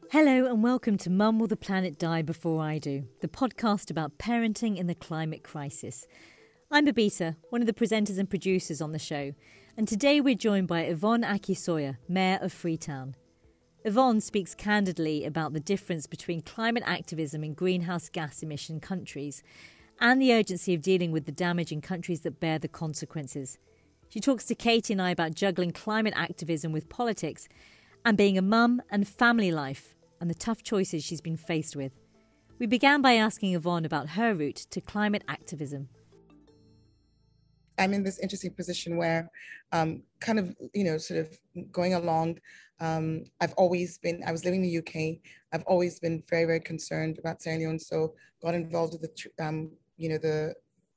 Hello and welcome to Mum Will the Planet Die Before I Do, the podcast about parenting in the climate crisis. I'm Babita, one of the presenters and producers on the show, and today we're joined by Yvonne Aki-Sawyer, Mayor of Freetown. Yvonne speaks candidly about the difference between climate activism in greenhouse gas emission countries and the urgency of dealing with the damage in countries that bear the consequences. She talks to Katie and I about juggling climate activism with politics and being a mum and family life, and the tough choices she's been faced with. We began by asking Yvonne about her route to climate activism. I'm in this interesting position where sort of going along. I was living in the UK. I've always been very, very concerned about Sierra Leone. So got involved with the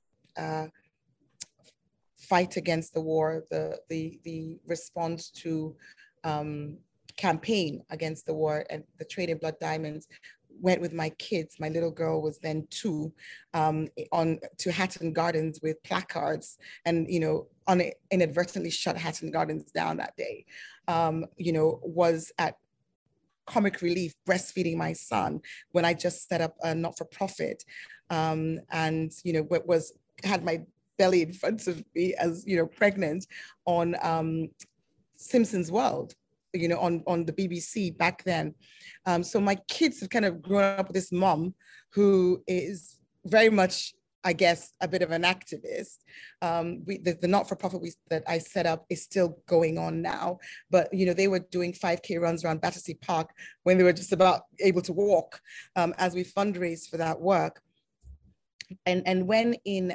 fight against the war, the response to campaign against the war and the trade in blood diamonds. Went with my kids. My little girl was then 2, to Hatton Gardens with placards, and inadvertently shut Hatton Gardens down that day. Was at Comic Relief breastfeeding my son when I just set up a not-for-profit, and had my belly in front of me as pregnant on Simpsons World, on the BBC back then. So my kids have kind of grown up with this mom who is very much, I guess, a bit of an activist. The not-for-profit that I set up is still going on now, but they were doing 5K runs around Battersea Park when they were just about able to walk, as we fundraised for that work. And when in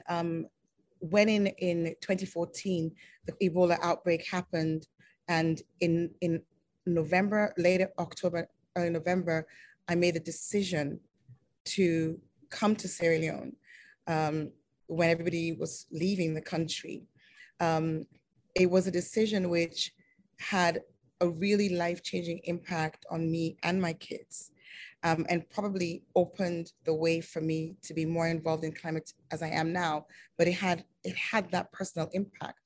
2014 the Ebola outbreak happened, and in November, later October, early November, I made the decision to come to Sierra Leone when everybody was leaving the country. It was a decision which had a really life-changing impact on me and my kids, and probably opened the way for me to be more involved in climate as I am now. But it had that personal impact.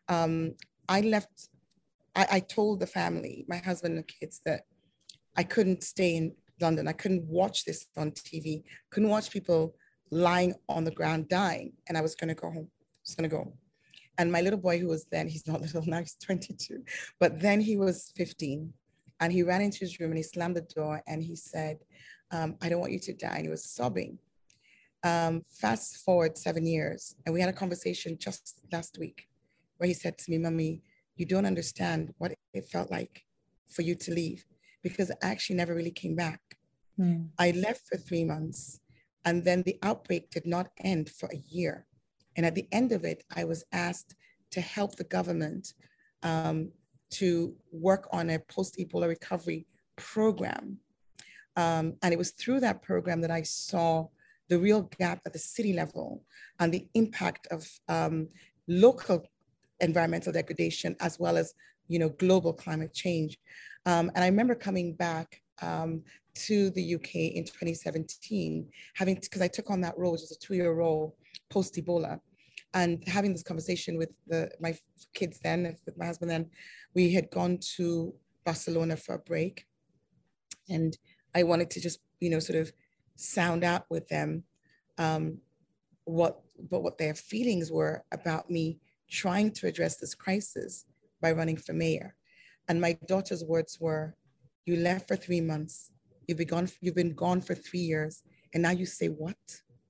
I told the family, my husband and kids, that I couldn't stay in London. I couldn't watch this on TV, couldn't watch people lying on the ground dying. And I was going to go home. I was going to go. And my little boy, who was then, he's not little now, he's 22, but then he was 15. And he ran into his room and he slammed the door and he said, I don't want you to die. And he was sobbing. Fast forward 7 years. And we had a conversation just last week where he said to me, "Mommy, you don't understand what it felt like for you to leave," because I actually never really came back. I left for 3 months, and then the outbreak did not end for a year. And at the end of it, I was asked to help the government to work on a post-Ebola recovery program. And it was through that program that I saw the real gap at the city level and the impact of local environmental degradation, as well as global climate change. And I remember coming back to the UK in 2017, because I took on that role, which was a 2-year role post-Ebola, and having this conversation with my kids then, with my husband then. We had gone to Barcelona for a break, and I wanted to just sort of sound out with them what their feelings were about me trying to address this crisis by running for mayor. And my daughter's words were, "You left for 3 months. You've been gone for 3 years. And now you say what?"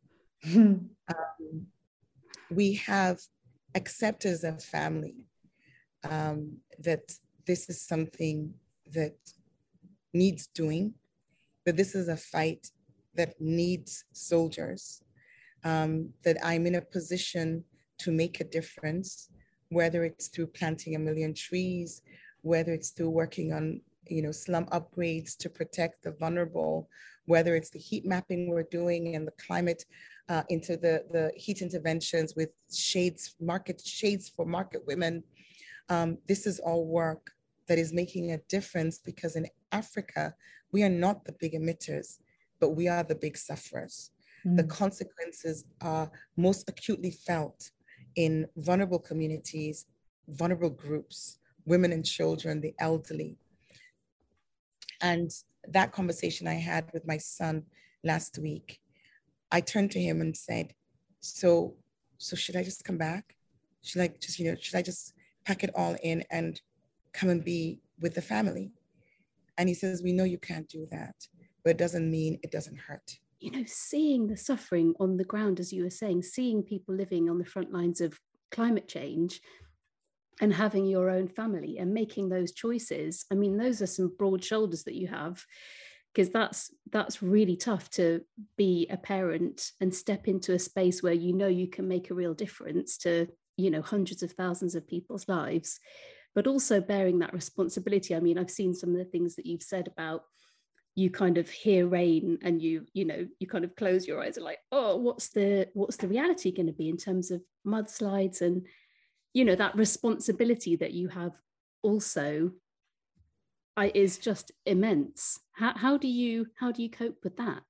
We have accepted as a family that this is something that needs doing, that this is a fight that needs soldiers, that I'm in a position to make a difference, whether it's through planting 1 million trees, whether it's through working on slum upgrades to protect the vulnerable, whether it's the heat mapping we're doing and the climate into the heat interventions with shades for market women. This is all work that is making a difference, because in Africa, we are not the big emitters, but we are the big sufferers. The consequences are most acutely felt in vulnerable communities, vulnerable groups, women and children, the elderly. And that conversation I had with my son last week, I turned to him and said, so should I just come back? Should I just, should I just pack it all in and come and be with the family? And he says, we know you can't do that, but it doesn't mean it doesn't hurt. Seeing the suffering on the ground, as you were saying, seeing people living on the front lines of climate change and having your own family and making those choices. I mean, those are some broad shoulders that you have, because that's really tough to be a parent and step into a space where you can make a real difference to, hundreds of thousands of people's lives, but also bearing that responsibility. I mean, I've seen some of the things that you've said about, you kind of hear rain and you kind of close your eyes and like, oh, what's the reality going to be in terms of mudslides, and that responsibility that you have also is just immense. How do you cope with that?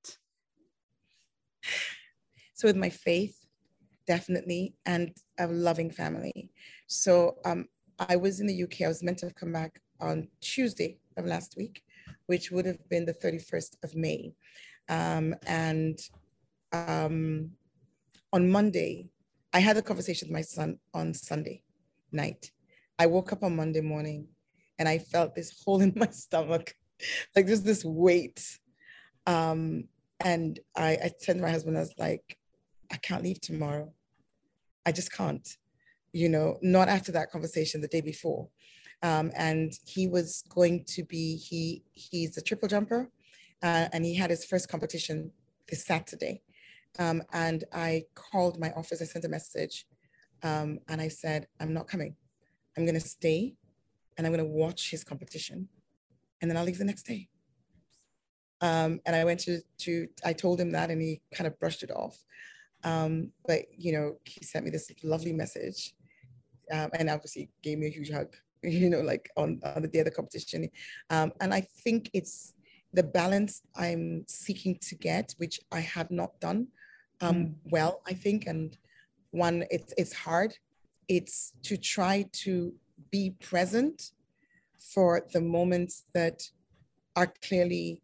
So with my faith, definitely, and a loving family. So I was in the UK. I was meant to have come back on Tuesday of last week, which would have been the 31st of May. And on Monday, I had a conversation with my son on Sunday night. I woke up on Monday morning and I felt this hole in my stomach, like there's this weight. And I said to my husband, I was like, I can't leave tomorrow. I just can't, not after that conversation the day before. And he was going to be, he's a triple jumper, and he had his first competition this Saturday. And I called my office, I sent a message, and I said, I'm not coming. I'm going to stay and I'm going to watch his competition, and then I'll leave the next day. And I went I told him that, and he kind of brushed it off. But, he sent me this lovely message, and obviously gave me a huge hug, like on the day of the competition. And I think it's the balance I'm seeking to get, which I have not done well, I think. And one, it's hard. It's to try to be present for the moments that are clearly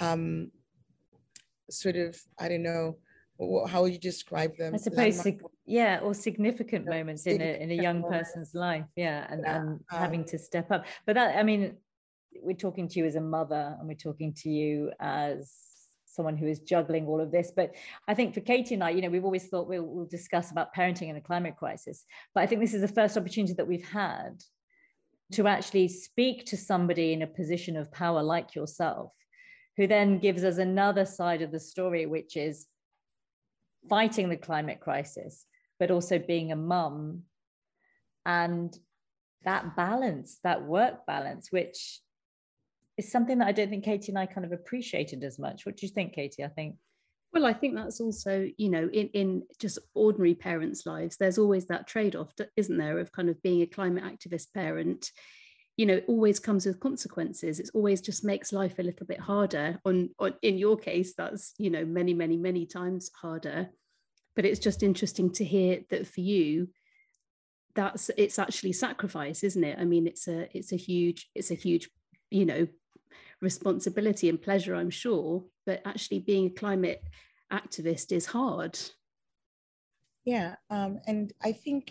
sort of, I don't know, how would you describe them? I suppose, or significant moments in a young person's life, and having to step up. But that, I mean, we're talking to you as a mother, and we're talking to you as someone who is juggling all of this. But I think for Katie and I, we've always thought we'll discuss about parenting in a climate crisis. But I think this is the first opportunity that we've had to actually speak to somebody in a position of power like yourself, who then gives us another side of the story, which is fighting the climate crisis, but also being a mum, and that balance, that work balance, which is something that I don't think Katie and I kind of appreciated as much. What do you think, Katie? I think that's also, in just ordinary parents' lives, there's always that trade-off, isn't there, of kind of being a climate activist parent. It always comes with consequences. It always just makes life a little bit harder. On in your case, that's, many, many, many times harder. But it's just interesting to hear that for you, it's actually sacrifice, isn't it? I mean, it's a huge, responsibility and pleasure, I'm sure. But actually being a climate activist is hard. Yeah, and I think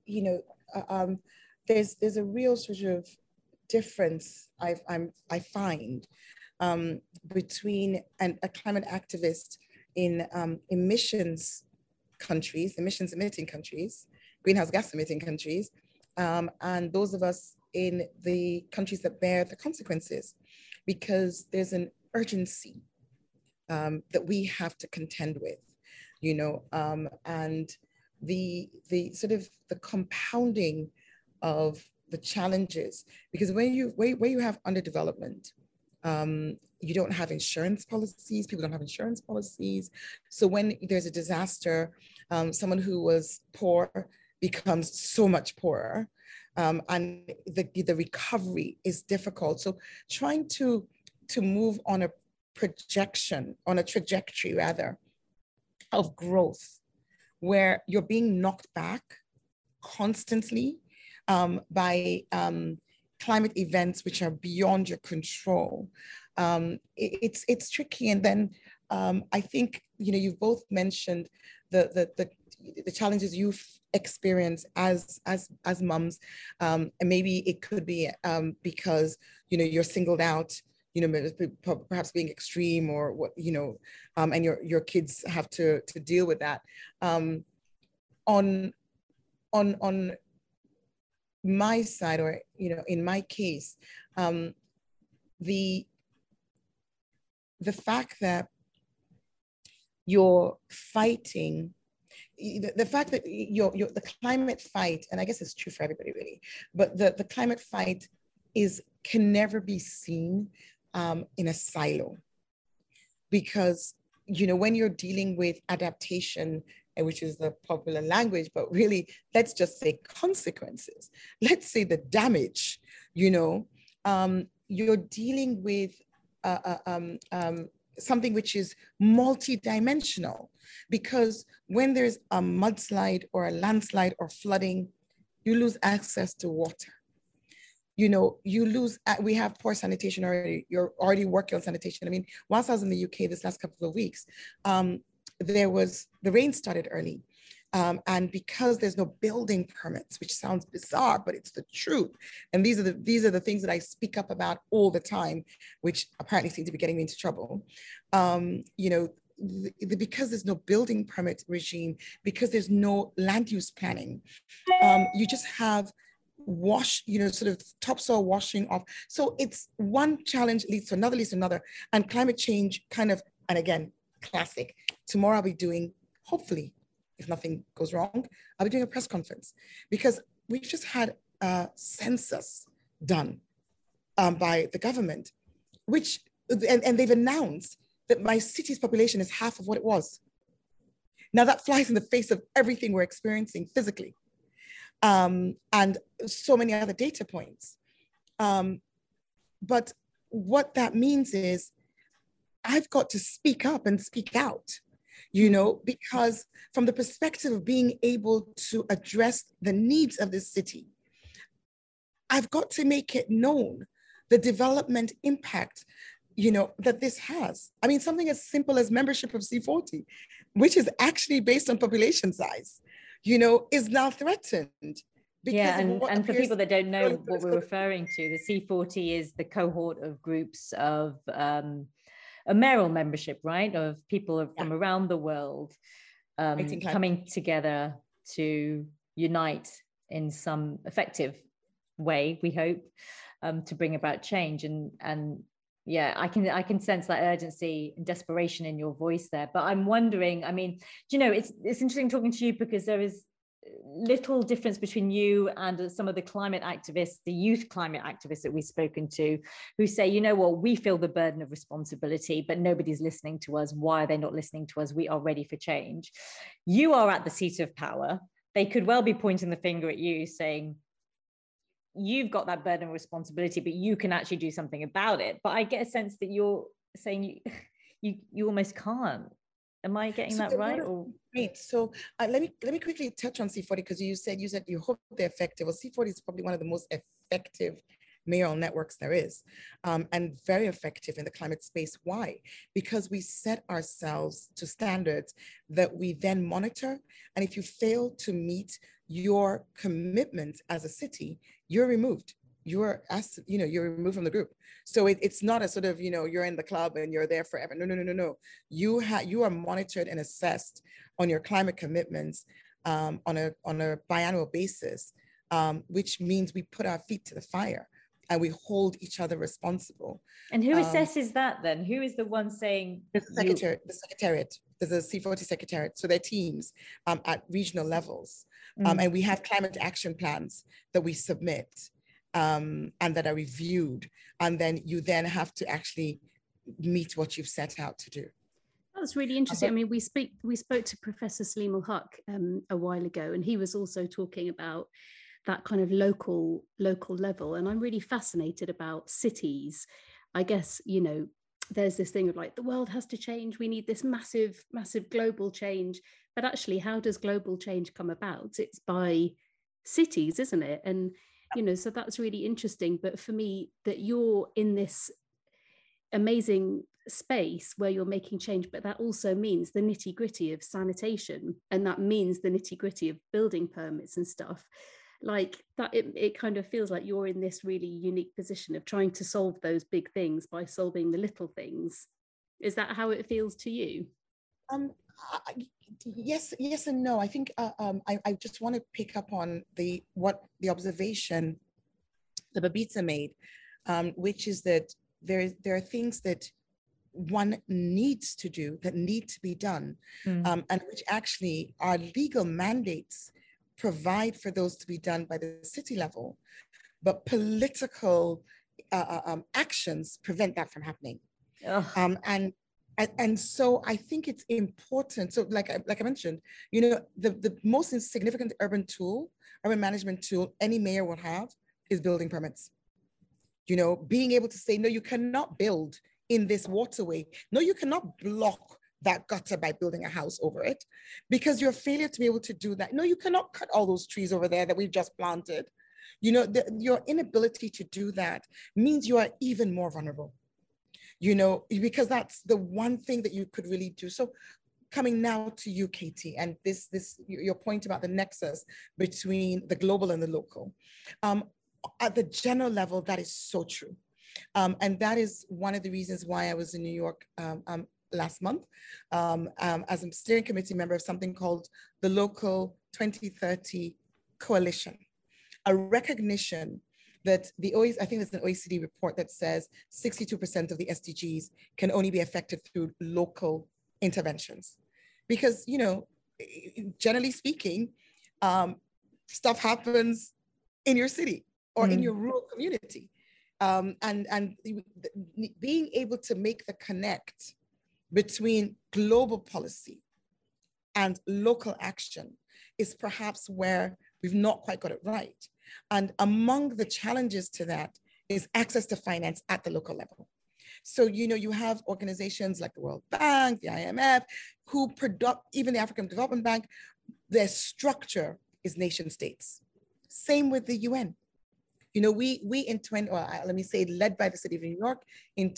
there's a real sort of difference I find between a climate activist in emissions emitting countries, greenhouse gas emitting countries, and those of us in the countries that bear the consequences, because there's an urgency that we have to contend with, and the sort of the compounding of the challenges, because where you have underdevelopment, you don't have insurance policies, people don't have insurance policies. So when there's a disaster, someone who was poor becomes so much poorer, and the recovery is difficult. So trying to move on a trajectory rather, of growth, where you're being knocked back constantly by climate events which are beyond your control, it's tricky. And then I think, you've both mentioned the challenges you've experienced as mums, and maybe it could be because you're singled out, perhaps being extreme or what, and your kids have to deal with that. On my side, or in my case, the fact that you're fighting, the fact that the climate fight, and I guess it's true for everybody really, but the climate fight can never be seen in a silo, because when you're dealing with adaptation, which is the popular language, but really, let's just say consequences. Let's say the damage, you're dealing with something which is multidimensional, because when there's a mudslide or a landslide or flooding, you lose access to water. You lose, we have poor sanitation already. You're already working on sanitation. I mean, whilst I was in the UK this last couple of weeks, the rain started early. And because there's no building permits, which sounds bizarre, but it's the truth. And these are the things that I speak up about all the time, which apparently seem to be getting me into trouble. Because there's no building permit regime, because there's no land use planning, you just have sort of topsoil washing off. So it's one challenge leads to another, and climate change kind of, and again, classic. Tomorrow I'll be doing, hopefully, if nothing goes wrong, I'll be doing a press conference, because we've just had a census done by the government, and they've announced that my city's population is half of what it was. Now that flies in the face of everything we're experiencing physically, and so many other data points. But what that means is I've got to speak up and speak out, because from the perspective of being able to address the needs of this city, I've got to make it known the development impact, that this has. I mean, something as simple as membership of C40, which is actually based on population size, is now threatened. Yeah, and for people that don't know what we're referring to, the C40 is the cohort of groups of a mayoral membership, right, of people from around the world coming together to unite in some effective way, we hope, to bring about change. And yeah, I can sense that urgency and desperation in your voice there. But I'm wondering, I mean, it's interesting talking to you, because there is little difference between you and some of the climate activists, the youth climate activists that we've spoken to, who say, we feel the burden of responsibility, but nobody's listening to us. Why are they not listening to us? We are ready for change. You are at the seat of power. They could well be pointing the finger at you, saying, you've got that burden of responsibility, but you can actually do something about it. But I get a sense that you're saying you almost can't. Am I getting that right? Right. So let me quickly touch on C40, because you said you hope they're effective. Well, C40 is probably one of the most effective mayoral networks there is, and very effective in the climate space. Why? Because we set ourselves to standards that we then monitor. And if you fail to meet your commitments as a city, you're removed. You're removed from the group. So it's not a sort of, you're in the club and you're there forever. No. You are monitored and assessed on your climate commitments on a biannual basis, which means we put our feet to the fire and we hold each other responsible. And who assesses that then? Who is the one saying? The secretariat. There's a C40 secretariat. So they're teams at regional levels. And we have climate action plans that we submit. And that are reviewed, and then you then have to actually meet what you've set out to do. That's really interesting. I mean, we spoke to Professor Salim Ul-Haq a while ago, and he was also talking about that kind of local level. And I'm really fascinated about cities. I guess, there's this thing of like, the world has to change. We need this massive global change. But actually, how does global change come about? It's by cities, isn't it? And you know, so that's really interesting. But for me, that you're in this amazing space where you're making change, but that also means the nitty gritty of sanitation, and that means the nitty gritty of building permits and stuff like that. It kind of feels like you're in this really unique position of trying to solve those big things by solving the little things. Is that how it feels to you? Yes and no. I think I just want to pick up on the observation that Babita made, which is that there are things that one needs to do that need to be done, and which actually our legal mandates provide for those to be done by the city level, but political actions prevent that from happening. And so I think it's important. So like I mentioned, you know, the most significant urban management tool any mayor will have is building permits. You know, being able to say, no, you cannot build in this waterway. No, you cannot block that gutter by building a house over it, because your failure to be able to do that. No, you cannot cut all those trees over there that we've just planted. You know, your inability to do that means you are even more vulnerable. You know, because that's the one thing that you could really do. So coming now to you, Katie, and this your point about the nexus between the global and the local. At the general level, that is so true. And that is one of the reasons why I was in New York last month as a steering committee member of something called the Local 2030 Coalition, a recognition that I think there's an OECD report that says 62% of the SDGs can only be affected through local interventions. Because, you know, generally speaking, stuff happens in your city or in your rural community. And being able to make the connect between global policy and local action is perhaps where we've not quite got it right. And among the challenges to that is access to finance at the local level. So, you know, you have organizations like the World Bank, the IMF, even the African Development Bank, their structure is nation states. Same with the UN. You know, led by the city of New York in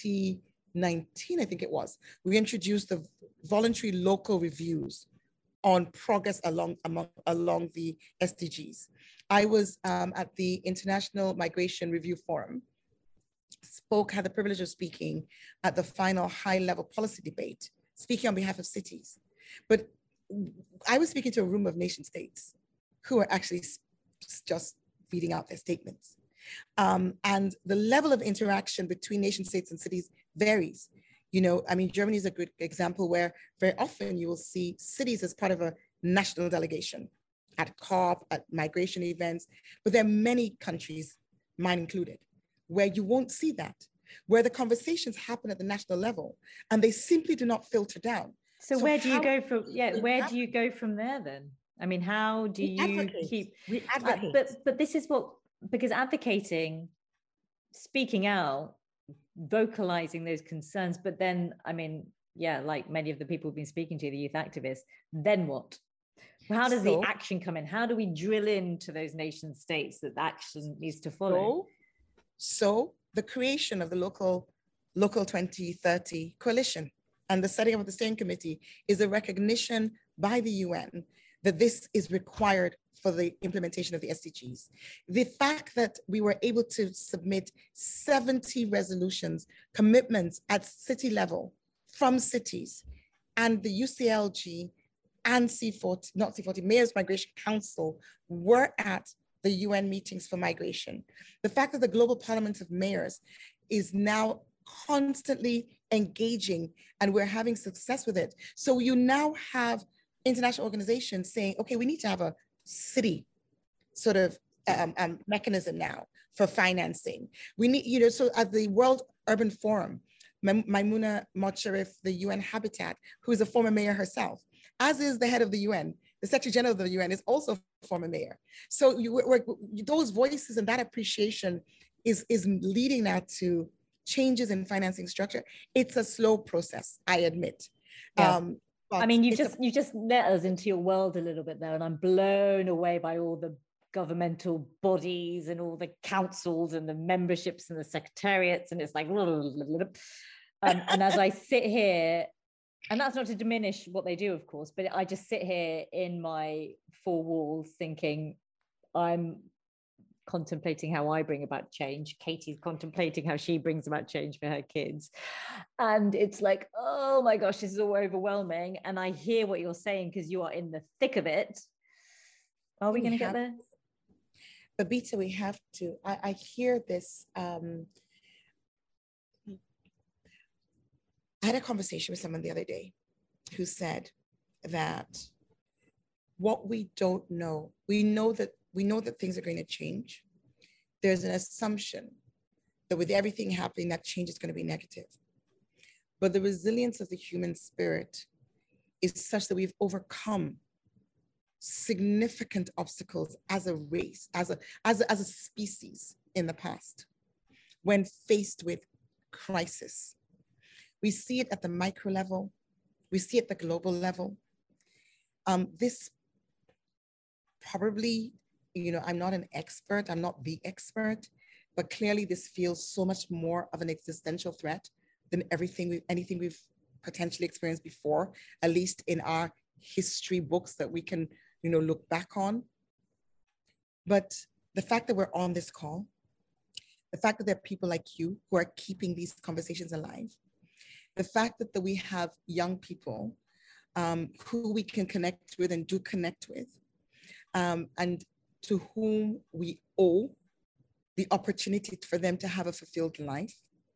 2019, I think it was, we introduced the voluntary local reviews on progress along the SDGs. I was at the International Migration Review Forum, had the privilege of speaking at the final high-level policy debate, speaking on behalf of cities. But I was speaking to a room of nation states who are actually just reading out their statements. And the level of interaction between nation states and cities varies. You know, I mean, Germany is a good example where very often you will see cities as part of a national delegation at COP, at migration events, but there are many countries, mine included, where you won't see that, where the conversations happen at the national level and they simply do not filter down. So where do you go from there then? I mean, how do you keep... We advocate. But this is because advocating, speaking out, vocalizing those concerns, but then, I mean, yeah, like many of the people we've been speaking to, the youth activists, then what? How does the action come in? How do we drill into those nation states that action needs to follow? So the creation of the local 2030 coalition and the setting up of the steering committee is a recognition by the UN that this is required for the implementation of the SDGs. The fact that we were able to submit 70 resolutions, commitments at city level from cities, and the UCLG and C40, Mayors Migration Council were at the UN meetings for migration. The fact that the Global Parliament of Mayors is now constantly engaging and we're having success with it. So you now have international organizations saying, okay, we need to have a city sort of mechanism now for financing. We need, you know, so at the World Urban Forum, Maimouna Mouad-Sharif, the UN Habitat, who is a former mayor herself, as is the head of the UN, the Secretary General of the UN is also a former mayor. So those voices and that appreciation is leading now to changes in financing structure. It's a slow process, I admit. Yeah. I mean, you just let us into your world a little bit there, and I'm blown away by all the governmental bodies and all the councils and the memberships and the secretariats, and it's like and as I sit here, and that's not to diminish what they do, of course, but I just sit here in my four walls thinking, I'm contemplating how I bring about change. Katie's contemplating how she brings about change for her kids. And it's like, oh my gosh, this is all overwhelming. And I hear what you're saying because you are in the thick of it. Are we going to get there? Babita, we have to. I hear this. I had a conversation with someone the other day who said that what we don't know, we know that things are going to change. There's an assumption that with everything happening, that change is going to be negative. But the resilience of the human spirit is such that we've overcome significant obstacles as a race, as a species in the past, when faced with crisis. We see it at the micro level. We see it at the global level. This probably, I'm not an expert. I'm not the expert, but clearly this feels so much more of an existential threat than anything we've potentially experienced before, at least in our history books that we can, look back on. But the fact that we're on this call, the fact that there are people like you who are keeping these conversations alive, the fact that we have young people who we can connect with and do connect with, and to whom we owe the opportunity for them to have a fulfilled life,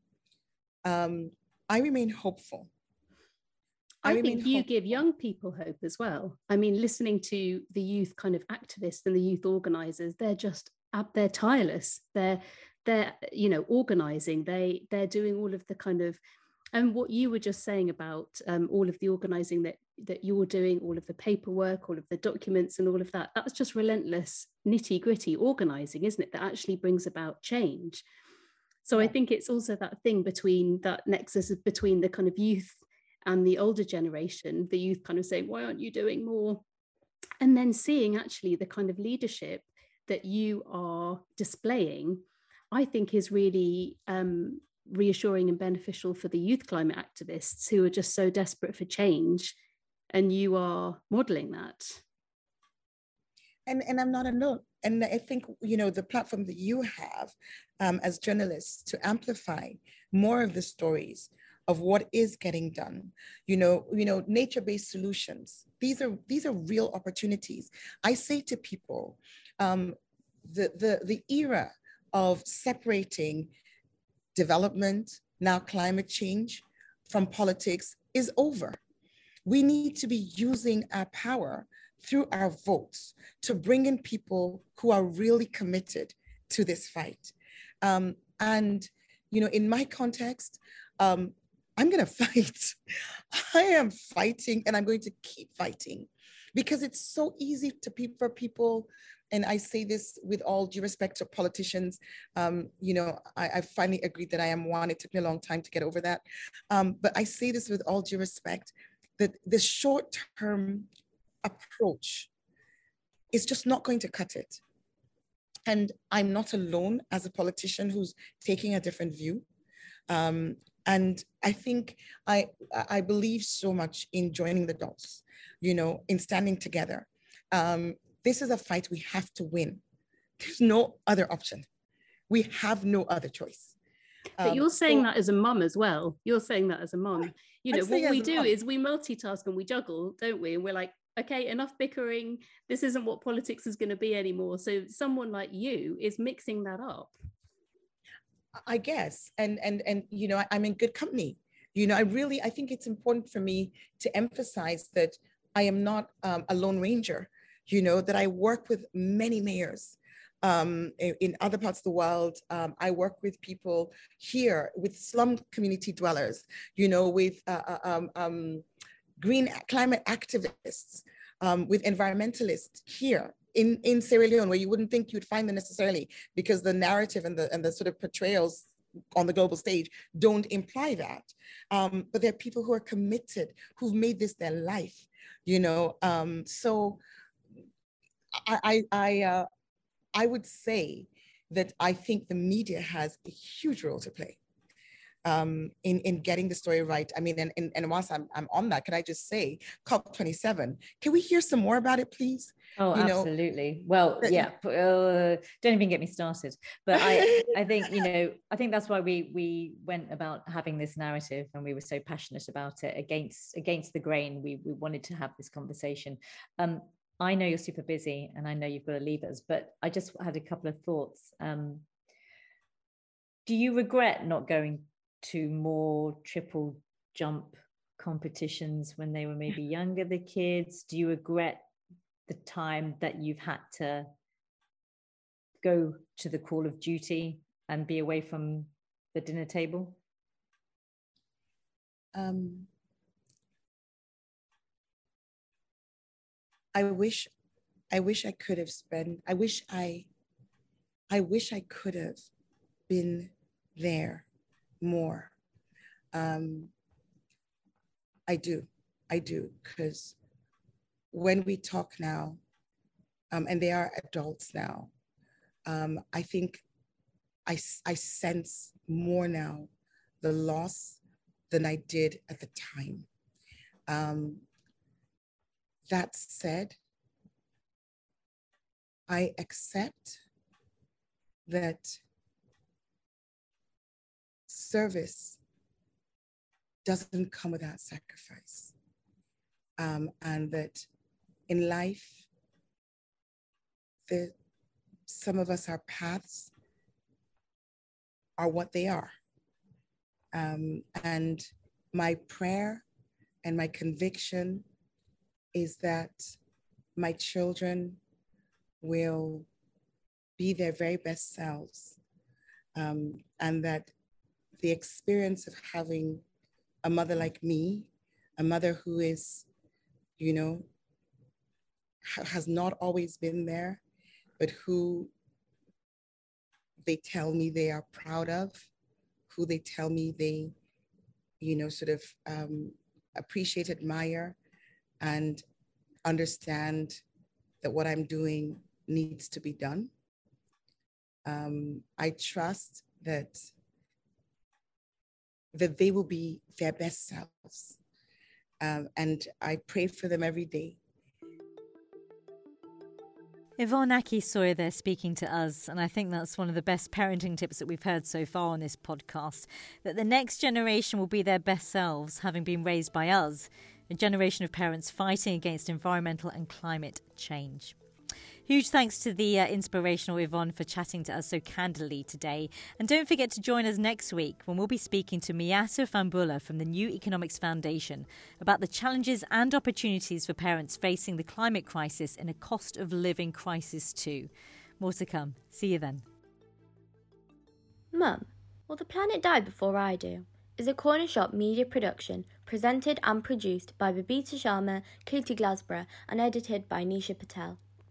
I remain hopeful. I think you give young people hope as well. I mean, listening to the youth kind of activists and the youth organizers, they're tireless. They're organizing. They're doing all of the kind of, and what you were just saying about all of the organizing that you're doing, all of the paperwork, all of the documents and all of that, that's just relentless, nitty gritty organizing, isn't it? That actually brings about change. So I think it's also that thing between that nexus between the kind of youth and the older generation, the youth kind of saying, why aren't you doing more? And then seeing actually the kind of leadership that you are displaying, I think is really reassuring and beneficial for the youth climate activists who are just so desperate for change. And you are modeling that. And I'm not alone. And I think, the platform that you have as journalists to amplify more of the stories of what is getting done, nature-based solutions. These are real opportunities. I say to people, the era of separating development, now climate change, from politics is over. We need to be using our power through our votes to bring in people who are really committed to this fight. And, in my context, I'm going to fight. I am fighting, and I'm going to keep fighting because it's so easy for people. And I say this with all due respect to politicians. I finally agreed that I am one. It took me a long time to get over that. But I say this with all due respect, that the short-term approach is just not going to cut it. And I'm not alone as a politician who's taking a different view. And I think I believe so much in joining the dots, in standing together. This is a fight we have to win. There's no other option. We have no other choice. But you're saying that as a mum as well. You're saying that as a mum. What we do is we multitask and we juggle, don't we? And we're like, okay, enough bickering. This isn't what politics is going to be anymore. So someone like you is mixing that up. I guess. And I'm in good company. I think it's important for me to emphasize that I am not a lone ranger, that I work with many mayors in other parts of the world. I work with people here, with slum community dwellers, with green climate activists, with environmentalists here in Sierra Leone, where you wouldn't think you'd find them necessarily, because the narrative and the sort of portrayals on the global stage don't imply that. But there are people who are committed, who've made this their life, So I would say that I think the media has a huge role to play in getting the story right. I mean, and whilst I'm on that, can I just say COP27, can we hear some more about it, please? Oh, absolutely. Well, yeah, don't even get me started. But I think, I think that's why we went about having this narrative, and we were so passionate about it against the grain. We wanted to have this conversation. I know you're super busy, and I know you've got to leave us, but I just had a couple of thoughts. Do you regret not going to more triple jump competitions when they were maybe younger, the kids? Do you regret the time that you've had to go to the call of duty and be away from the dinner table? I wish I could have been there more. I do, because when we talk now, and they are adults now, I think I sense more now the loss than I did at the time. That said, I accept that service doesn't come without sacrifice, and that in life, some of us, our paths are what they are. And my prayer and my conviction is that my children will be their very best selves, and that the experience of having a mother like me, a mother who is, has not always been there, but who they tell me they are proud of, who they tell me they, appreciate, admire, and understand that what I'm doing needs to be done. I trust that they will be their best selves. And I pray for them every day. Yvonne Aki-Sawyerr there speaking to us, and I think that's one of the best parenting tips that we've heard so far on this podcast, that the next generation will be their best selves, having been raised by us, a generation of parents fighting against environmental and climate change. Huge thanks to the inspirational Yvonne for chatting to us so candidly today. And don't forget to join us next week when we'll be speaking to Miata Fambula from the New Economics Foundation about the challenges and opportunities for parents facing the climate crisis and a cost of living crisis too. More to come. See you then. Mum, Will the Planet Die Before I Do? Is a Corner Shop media production presented and produced by Babita Sharma, Kirti Glasborough and edited by Nisha Patel.